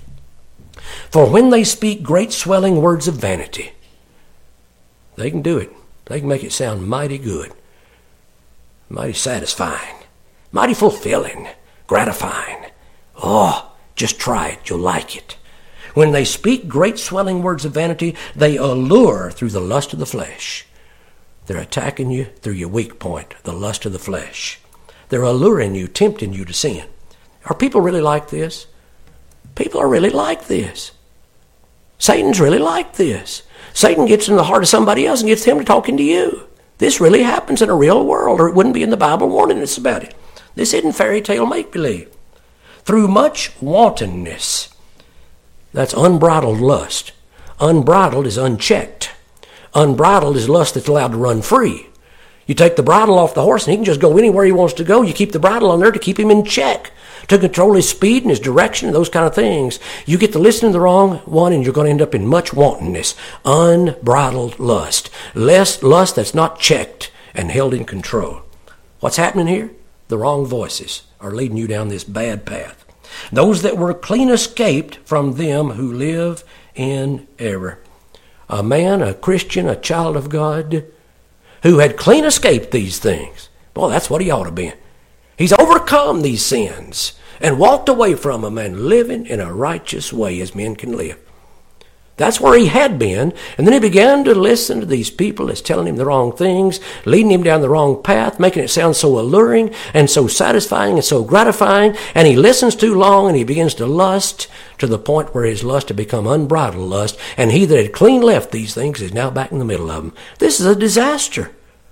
For when they speak great swelling words of vanity, they can do it. They can make it sound mighty good. Mighty satisfying, mighty fulfilling, gratifying. Oh, just try it. You'll like it. When they speak great swelling words of vanity, they allure through the lust of the flesh. They're attacking you through your weak point, the lust of the flesh. They're alluring you, tempting you to sin. Are people really like this? People are really like this. Satan's really like this. Satan gets in the heart of somebody else and gets him to talking to you. This really happens in a real world, or it wouldn't be in the Bible warning us about it. This isn't fairy tale make-believe. Through much wantonness. That's unbridled lust. Unbridled is unchecked. Unbridled is lust that's allowed to run free. You take the bridle off the horse and he can just go anywhere he wants to go. You keep the bridle on there to keep him in check, to control his speed and his direction and those kind of things. You get to listen to the wrong one and you're going to end up in much wantonness, unbridled lust, less lust that's not checked and held in control. What's happening here? The wrong voices are leading you down this bad path. Those that were clean escaped from them who live in error. A man, a Christian, a child of God, who had clean escaped these things. Boy, that's what he ought to be. He's overcome these sins and walked away from them and living in a righteous way as men can live. That's where he had been. And then he began to listen to these people that's telling him the wrong things, leading him down the wrong path, making it sound so alluring and so satisfying and so gratifying. And he listens too long and he begins to lust to the point where his lust had become unbridled lust. And he that had clean left these things is now back in the middle of them. This is a disaster.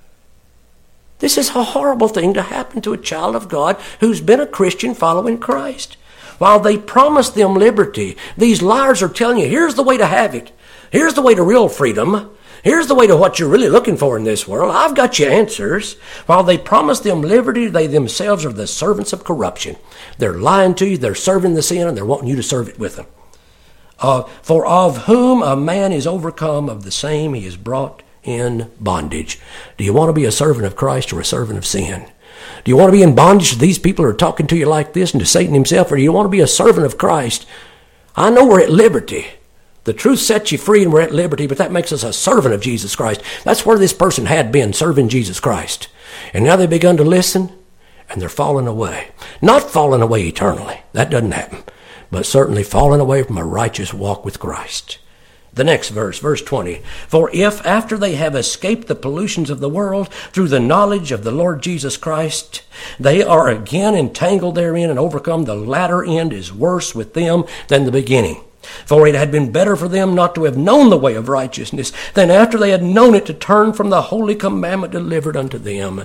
This is a horrible thing to happen to a child of God who's been a Christian following Christ. While they promise them liberty, these liars are telling you, here's the way to have it. Here's the way to real freedom. Here's the way to what you're really looking for in this world. I've got you answers. While they promise them liberty, they themselves are the servants of corruption. They're lying to you, they're serving the sin, and they're wanting you to serve it with them. Uh, for of whom a man is overcome, of the same he is brought in bondage. Do you want to be a servant of Christ or a servant of sin? Do you want to be in bondage to these people who are talking to you like this and to Satan himself, or do you want to be a servant of Christ? I know we're at liberty. The truth sets you free and we're at liberty, but that makes us a servant of Jesus Christ. That's where this person had been, serving Jesus Christ. And now they've begun to listen, and they're falling away. Not falling away eternally. That doesn't happen. But certainly falling away from a righteous walk with Christ. The next verse, verse twenty. For if after they have escaped the pollutions of the world through the knowledge of the Lord Jesus Christ, they are again entangled therein and overcome, the latter end is worse with them than the beginning. For it had been better for them not to have known the way of righteousness than after they had known it to turn from the holy commandment delivered unto them.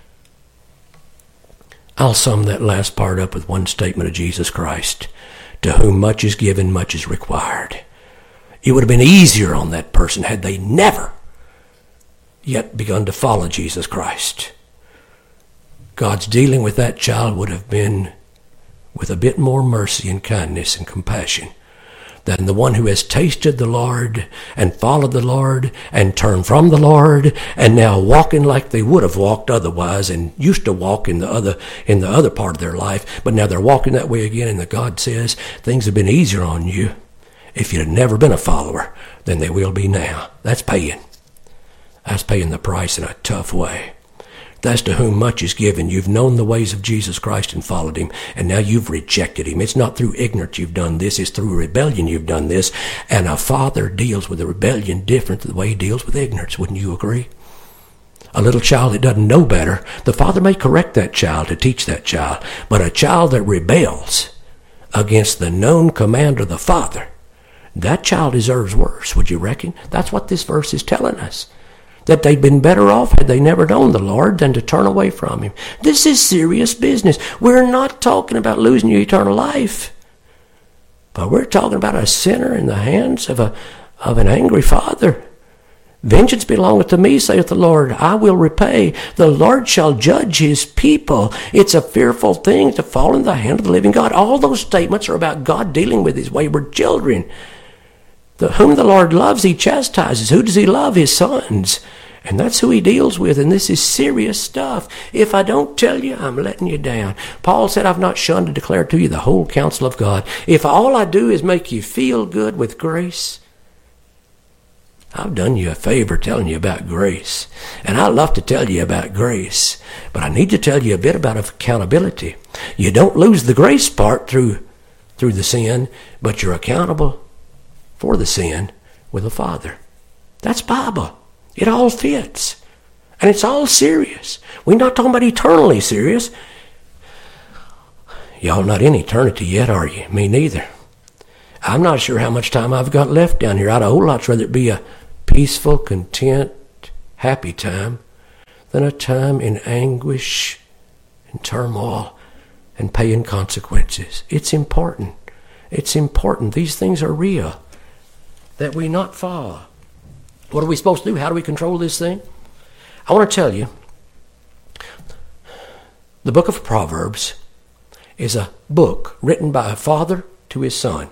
I'll sum that last part up with one statement of Jesus Christ. To whom much is given, much is required. It would have been easier on that person had they never yet begun to follow Jesus Christ. God's dealing with that child would have been with a bit more mercy and kindness and compassion than the one who has tasted the Lord and followed the Lord and turned from the Lord and now walking like they would have walked otherwise and used to walk in the other in the other part of their life, but now they're walking that way again, and the God says things have been easier on you if you'd never been a follower than they will be now. That's paying. That's paying the price in a tough way. That's to whom much is given. You've known the ways of Jesus Christ and followed him, and now you've rejected him. It's not through ignorance you've done this. It's through rebellion you've done this. And a father deals with a rebellion different than the way he deals with ignorance. Wouldn't you agree? A little child that doesn't know better, the father may correct that child to teach that child. But a child that rebels against the known command of the father, that child deserves worse, would you reckon? That's what this verse is telling us. that they'd been better off had they never known the Lord than to turn away from Him. This is serious business. We're not talking about losing your eternal life, but we're talking about a sinner in the hands of a of an angry Father. Vengeance belongeth to me, saith the Lord. I will repay. The Lord shall judge His people. It's a fearful thing to fall in the hand of the living God. All those statements are about God dealing with His wayward children. The, whom the Lord loves, He chastises. Who does He love? His sons. And that's who He deals with, and this is serious stuff. If I don't tell you, I'm letting you down. Paul said, I've not shunned to declare to you the whole counsel of God. If all I do is make you feel good with grace, I've done you a favor telling you about grace. And I love to tell you about grace, but I need to tell you a bit about accountability. You don't lose the grace part through, through the sin, but you're accountable for the sin with a Father. That's Bible. It all fits. And it's all serious. We're not talking about eternally serious. Y'all not in eternity yet, are you? Me neither. I'm not sure how much time I've got left down here. I'd a whole lot rather it be a peaceful, content, happy time than a time in anguish and turmoil and paying consequences. It's important. It's important. These things are real. That we not fall. What are we supposed to do? How do we control this thing? I want to tell you, the book of Proverbs is a book written by a father to his son.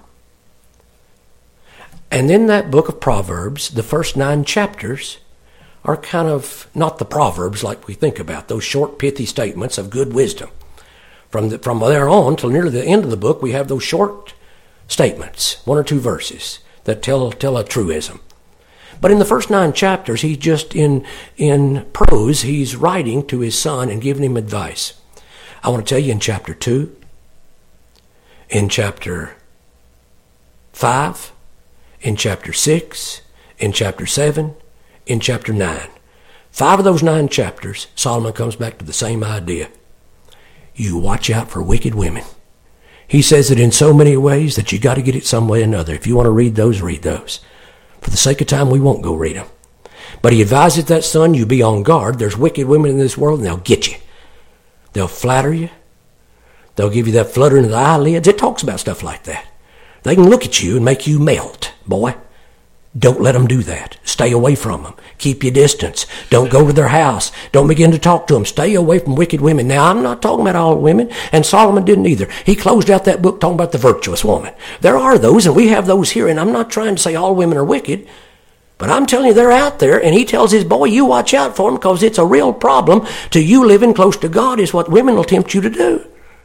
And in that book of Proverbs, the first nine chapters are kind of not the Proverbs like we think about, those short, pithy statements of good wisdom. From, the, from there on till nearly the end of the book, we have those short statements, one or two verses, that tell, tell a truism. But in the first nine chapters, he just in in prose, he's writing to his son and giving him advice. I want to tell you in chapter two, in chapter five, in chapter six, in chapter seven, in chapter nine. Five of those nine chapters, Solomon comes back to the same idea. You watch out for wicked women. He says it in so many ways that you got to get it some way or another. If you want to read those, read those. For the sake of time, we won't go read them. But he advises that son, you be on guard. There's wicked women in this world, and they'll get you. They'll flatter you. They'll give you that fluttering of the eyelids. It talks about stuff like that. They can look at you and make you melt, boy. Don't let them do that. Stay away from them. Keep your distance. Don't go to their house. Don't begin to talk to them. Stay away from wicked women. Now, I'm not talking about all women, and Solomon didn't either. He closed out that book talking about the virtuous woman. There are those, and we have those here, and I'm not trying to say all women are wicked, but I'm telling you they're out there, and he tells his boy, you watch out for them because it's a real problem to you living close to God is what women will tempt you to do.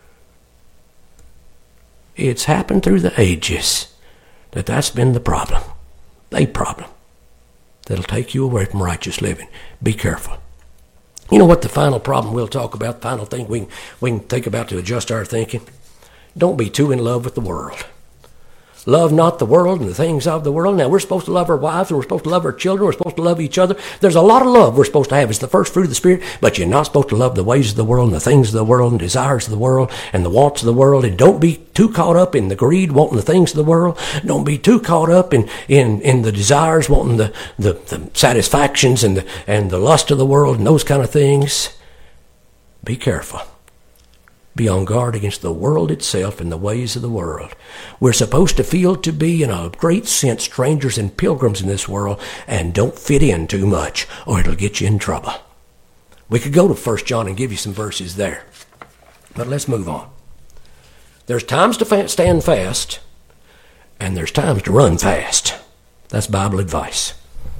It's happened through the ages that that's been the problem. A problem that'll take you away from righteous living. Be careful. You know what the final problem we'll talk about, the final thing we can, we can think about to adjust our thinking? Don't be too in love with the world. Love not the world and the things of the world. Now, we're supposed to love our wives, and we're supposed to love our children, we're supposed to love each other. There's a lot of love we're supposed to have. It's the first fruit of the Spirit, but you're not supposed to love the ways of the world and the things of the world and desires of the world and the wants of the world. And don't be too caught up in the greed, wanting the things of the world. Don't be too caught up in, in, in the desires, wanting the, the, the satisfactions and the, and the lust of the world and those kind of things. Be careful. Be on guard against the world itself and the ways of the world. We're supposed to feel to be, in a great sense, strangers and pilgrims in this world, and don't fit in too much, or it'll get you in trouble. We could go to First John and give you some verses there, but let's move on. There's times to fa- stand fast, and there's times to run fast. That's Bible advice.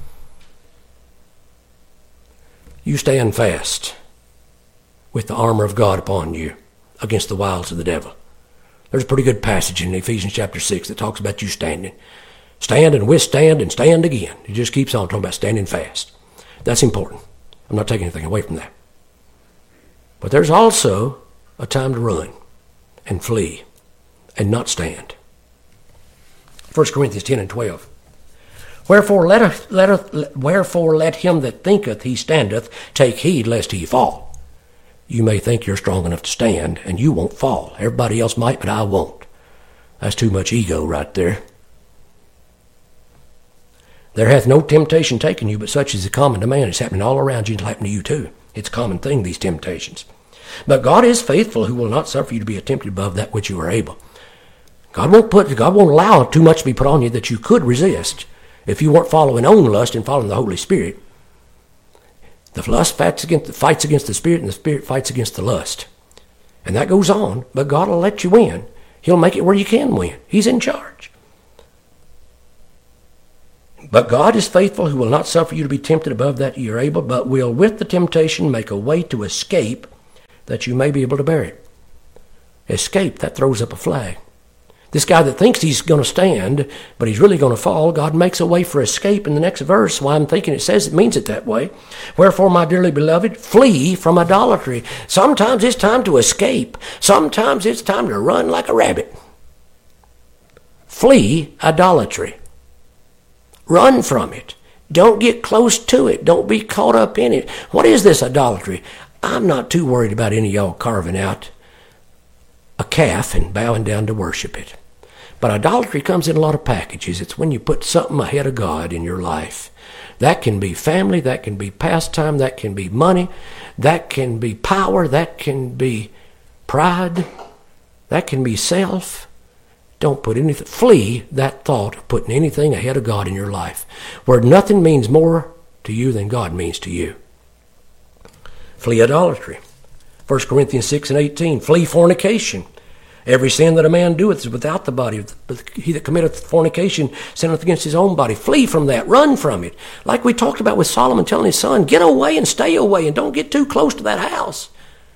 You stand fast with the armor of God upon you against the wiles of the devil. There's a pretty good passage in Ephesians chapter six that talks about you standing. Stand and withstand and stand again. It just keeps on talking about standing fast. That's important. I'm not taking anything away from that. But there's also a time to run and flee and not stand. First Corinthians ten and twelve. Wherefore let, us, let, us, wherefore let him that thinketh he standeth take heed lest he fall. You may think you're strong enough to stand, and you won't fall. Everybody else might, but I won't. That's too much ego right there. There hath no temptation taken you, but such is common to man. It's happening all around you, and it'll happen to you too. It's a common thing, these temptations. But God is faithful, who will not suffer you to be tempted above that which you are able. God won't put, God won't allow too much to be put on you that you could resist if you weren't following own lust and following the Holy Spirit. The lust fights against, fights against the Spirit, and the Spirit fights against the lust. And that goes on, but God will let you win. He'll make it where you can win. He's in charge. But God is faithful, who will not suffer you to be tempted above that you are able, but will with the temptation make a way to escape, that you may be able to bear it. Escape, that throws up a flag. This guy that thinks he's going to stand, but he's really going to fall, God makes a way for escape in the next verse. Why I'm thinking it says it means it that way. Wherefore, my dearly beloved, flee from idolatry. Sometimes it's time to escape. Sometimes it's time to run like a rabbit. Flee idolatry. Run from it. Don't get close to it. Don't be caught up in it. What is this idolatry? I'm not too worried about any of y'all carving out a calf and bowing down to worship it. But idolatry comes in a lot of packages. It's when you put something ahead of God in your life. That can be family, that can be pastime, that can be money, that can be power, that can be pride, that can be self. Don't put anything, flee that thought of putting anything ahead of God in your life, where nothing means more to you than God means to you. Flee idolatry. First Corinthians six and eighteen, flee fornication. Every sin that a man doeth is without the body, but he that committeth fornication sinneth against his own body. Flee from that. Run from it. Like we talked about with Solomon telling his son, get away and stay away and don't get too close to that house.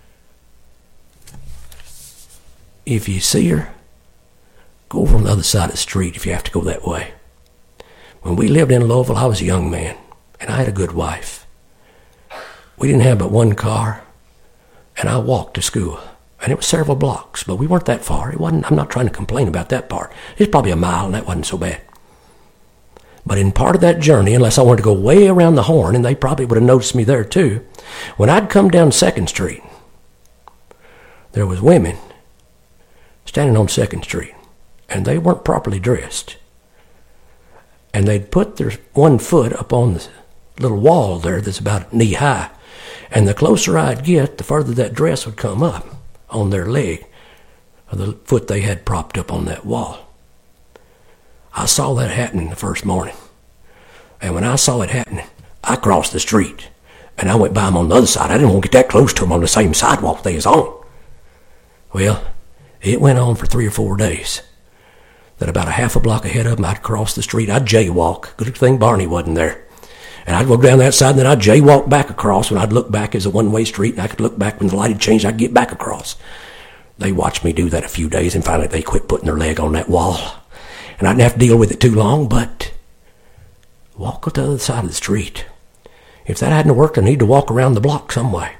If you see her, go over on the other side of the street if you have to go that way. When we lived in Louisville, I was a young man, and I had a good wife. We didn't have but one car, and I walked to school. And it was several blocks, but we weren't that far. It wasn't. I'm not trying to complain about that part. It's probably a mile, and that wasn't so bad. But in part of that journey, unless I wanted to go way around the horn, and they probably would have noticed me there too, when I'd come down Second Street, there was women standing on Second Street. And they weren't properly dressed. And they'd put their one foot up on the little wall there that's about knee high. And the closer I'd get, the further that dress would come up on their leg, or the foot they had propped up on that wall. I saw that happening the first morning. And when I saw it happening, I crossed the street. And I went by them on the other side. I didn't want to get that close to them on the same sidewalk they was on. Well, it went on for three or four days. That about a half a block ahead of them, I'd cross the street. I'd jaywalk. Good thing Barney wasn't there. And I'd go down that side, and then I'd jaywalk back across. When I'd look back as a one-way street, and I could look back when the light had changed, I'd get back across. They watched me do that a few days, and finally they quit putting their leg on that wall. And I didn't have to deal with it too long, but walk to the other side of the street. If that hadn't worked, I need to walk around the block some way.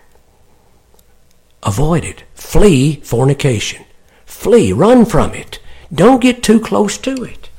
Avoid it. Flee fornication. Flee. Run from it. Don't get too close to it.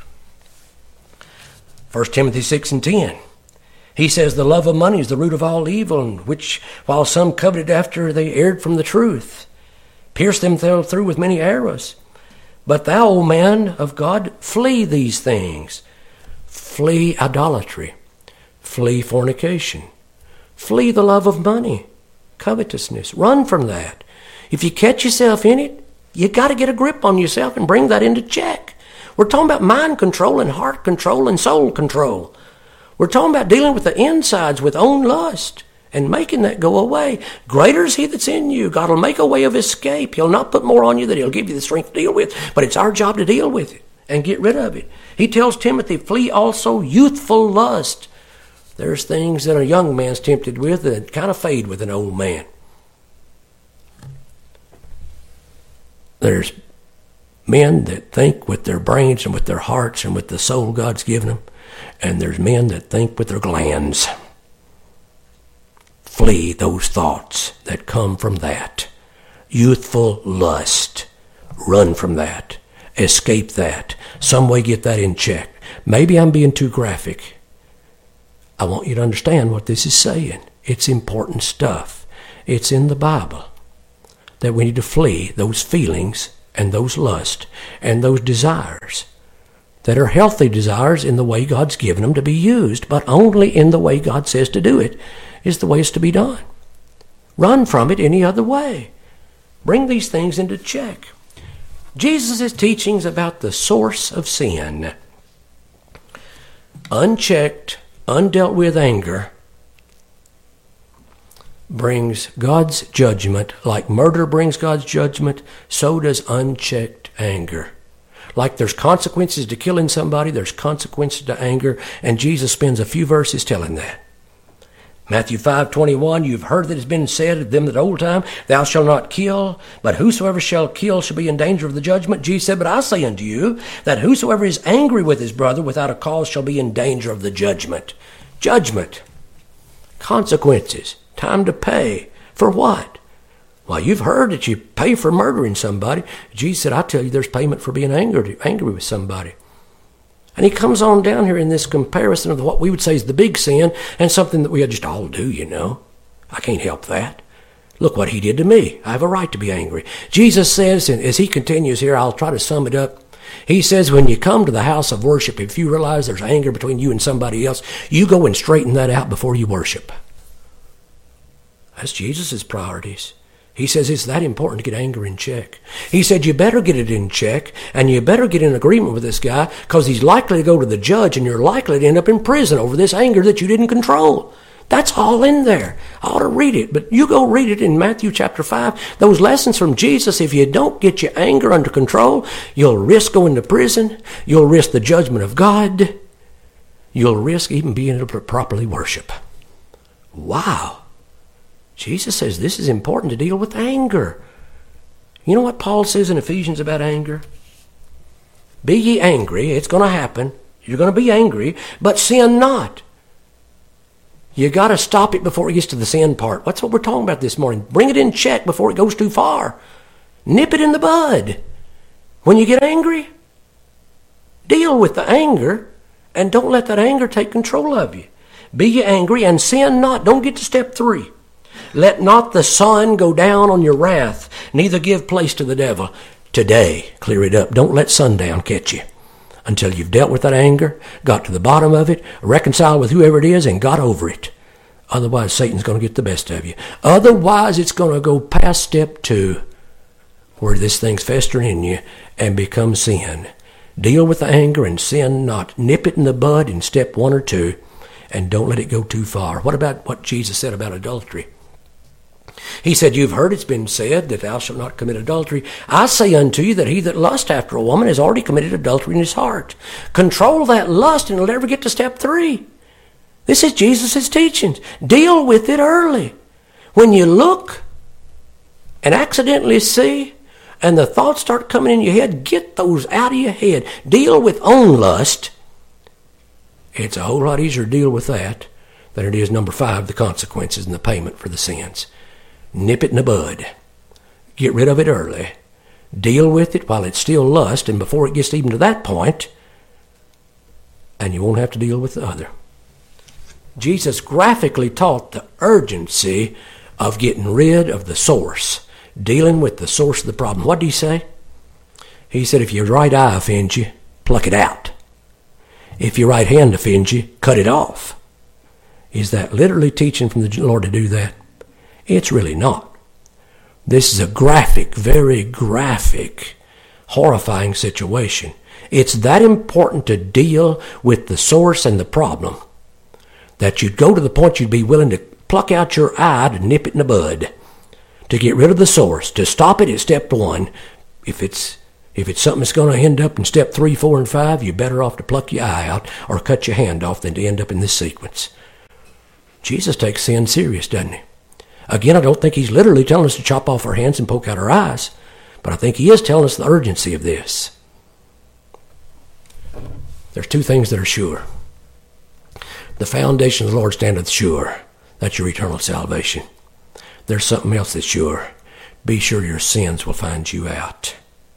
First Timothy six and ten. He says, the love of money is the root of all evil, and which, while some coveted after, they erred from the truth, pierced themselves through with many arrows. But thou, O man of God, flee these things. Flee idolatry. Flee fornication. Flee the love of money. Covetousness. Run from that. If you catch yourself in it, you got to get a grip on yourself and bring that into check. We're talking about mind control and heart control and soul control. We're talking about dealing with the insides with own lust and making that go away. Greater is he that's in you. God will make a way of escape. He'll not put more on you than he'll give you the strength to deal with. But it's our job to deal with it and get rid of it. He tells Timothy, flee also youthful lust. There's things that a young man's tempted with that kind of fade with an old man. There's men that think with their brains and with their hearts and with the soul God's given them. And there's men that think with their glands. Flee those thoughts that come from that. Youthful lust. Run from that. Escape that. Some way get that in check. Maybe I'm being too graphic. I want you to understand what this is saying. It's important stuff. It's in the Bible. That we need to flee those feelings and those lusts and those desires that are healthy desires in the way God's given them to be used, but only in the way God says to do it is the way it's to be done. Run from it any other way. Bring these things into check. Jesus' teachings about the source of sin, unchecked, undealt with anger, brings God's judgment. Like murder brings God's judgment, so does unchecked anger. Like there's consequences to killing somebody, there's consequences to anger, and Jesus spends a few verses telling that. Matthew five twenty-one, you've heard that it has been said of them that old time, thou shalt not kill, but whosoever shall kill shall be in danger of the judgment. Jesus said, but I say unto you, that whosoever is angry with his brother without a cause shall be in danger of the judgment. Judgment. Consequences. Time to pay. For what? Well, you've heard that you pay for murdering somebody. Jesus said, I tell you, there's payment for being angry, angry with somebody. And he comes on down here in this comparison of what we would say is the big sin and something that we just all do, you know. I can't help that. Look what he did to me. I have a right to be angry. Jesus says, and as he continues here, I'll try to sum it up. He says, when you come to the house of worship, if you realize there's anger between you and somebody else, you go and straighten that out before you worship. That's Jesus' priorities. He says it's that important to get anger in check. He said you better get it in check, and you better get in agreement with this guy, because he's likely to go to the judge, and you're likely to end up in prison over this anger that you didn't control. That's all in there. I ought to read it, but you go read it in Matthew chapter five. Those lessons from Jesus, if you don't get your anger under control, you'll risk going to prison. You'll risk the judgment of God. You'll risk even being able to properly worship. Wow. Jesus says this is important to deal with anger. You know what Paul says in Ephesians about anger? Be ye angry. It's going to happen. You're going to be angry, but sin not. You got to stop it before it gets to the sin part. That's what we're talking about this morning. Bring it in check before it goes too far. Nip it in the bud. When you get angry, deal with the anger, and don't let that anger take control of you. Be ye angry and sin not. Don't get to step three. Let not the sun go down on your wrath, neither give place to the devil. Today, clear it up. Don't let sundown catch you until you've dealt with that anger, got to the bottom of it, reconciled with whoever it is, and got over it. Otherwise, Satan's going to get the best of you. Otherwise, it's going to go past step two, where this thing's festering in you and become sin. Deal with the anger and sin not. Nip it in the bud in step one or two, and don't let it go too far. What about what Jesus said about adultery? He said, you've heard it's been said that thou shalt not commit adultery. I say unto you that he that lusts after a woman has already committed adultery in his heart. Control that lust and it'll never get to step three. This is Jesus' teachings. Deal with it early. When you look and accidentally see and the thoughts start coming in your head, get those out of your head. Deal with own lust. It's a whole lot easier to deal with that than it is number five, the consequences and the payment for the sins. Nip it in the bud. Get rid of it early. Deal with it while it's still lust and before it gets even to that point, and you won't have to deal with the other. Jesus graphically taught the urgency of getting rid of the source, dealing with the source of the problem. What did he say? He said, if your right eye offends you, pluck it out. If your right hand offends you, cut it off. Is that literally teaching from the Lord to do that? It's really not. This is a graphic, very graphic, horrifying situation. It's that important to deal with the source and the problem that you'd go to the point you'd be willing to pluck out your eye to nip it in the bud, to get rid of the source, to stop it at step one. If it's if it's something that's going to end up in step three, four, and five, you're better off to pluck your eye out or cut your hand off than to end up in this sequence. Jesus takes sin serious, doesn't he? Again, I don't think he's literally telling us to chop off our hands and poke out our eyes, but I think he is telling us the urgency of this. There's two things that are sure. The foundation of the Lord standeth sure. That's your eternal salvation. There's something else that's sure. Be sure your sins will find you out.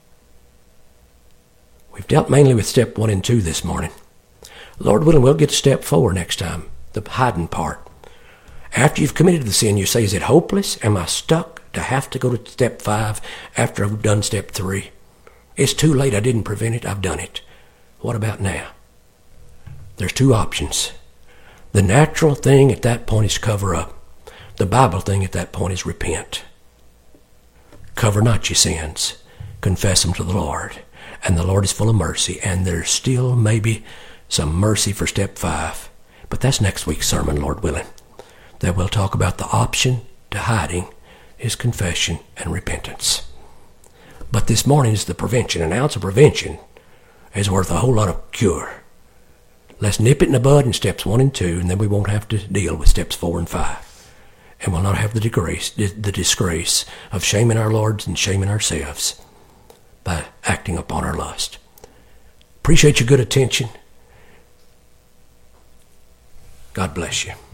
We've dealt mainly with step one and two this morning. Lord willing, we'll get to step four next time, the hiding part. After you've committed the sin, you say, is it hopeless? Am I stuck to have to go to step five after I've done step three? It's too late. I didn't prevent it. I've done it. What about now? There's two options. The natural thing at that point is cover up. The Bible thing at that point is repent. Cover not your sins. Confess them to the Lord. And the Lord is full of mercy. And there's still maybe some mercy for step five. But that's next week's sermon, Lord willing. That we'll talk about the option to hiding is confession and repentance. But this morning is the prevention. An ounce of prevention is worth a whole lot of cure. Let's nip it in the bud in steps one and two, and then we won't have to deal with steps four and five. And we'll not have the disgrace, the disgrace of shaming our Lord and shaming ourselves by acting upon our lust. Appreciate your good attention. God bless you.